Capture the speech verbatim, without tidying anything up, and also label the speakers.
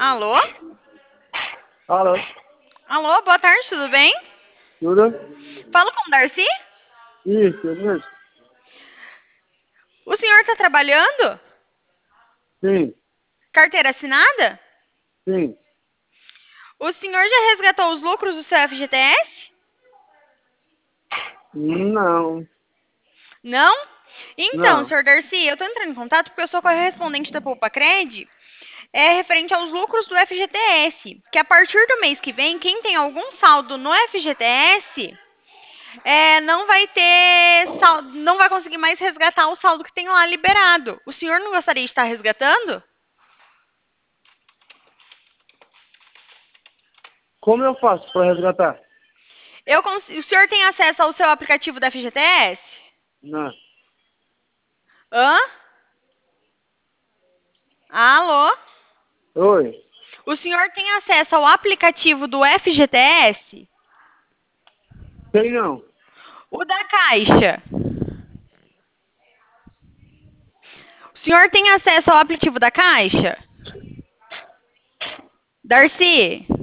Speaker 1: Alô?
Speaker 2: Alô?
Speaker 1: Alô, boa tarde, tudo bem?
Speaker 2: Tudo?
Speaker 1: Falo com o Darcy?
Speaker 2: Isso, eu mesmo?
Speaker 1: O senhor está trabalhando?
Speaker 2: Sim,
Speaker 1: Carteira assinada?
Speaker 2: sim.
Speaker 1: O senhor já resgatou os lucros do seu F G T S?
Speaker 2: Não,
Speaker 1: Não? Então,
Speaker 2: não.
Speaker 1: senhor Darcy, eu estou entrando em contato porque eu sou correspondente da Poupa Cred, é referente aos lucros do F G T S, que a partir do mês que vem, quem tem algum saldo no F G T S, é, não vai ter saldo, não vai conseguir mais resgatar o saldo que tem lá liberado. O senhor não gostaria de estar resgatando?
Speaker 2: Como eu faço para resgatar?
Speaker 1: Eu cons- o senhor tem acesso ao seu aplicativo da F G T S?
Speaker 2: Não.
Speaker 1: Hã? Alô?
Speaker 2: Oi?
Speaker 1: O senhor tem acesso ao aplicativo do F G T S?
Speaker 2: Tem não.
Speaker 1: O da Caixa? O senhor tem acesso ao aplicativo da Caixa? Darcy?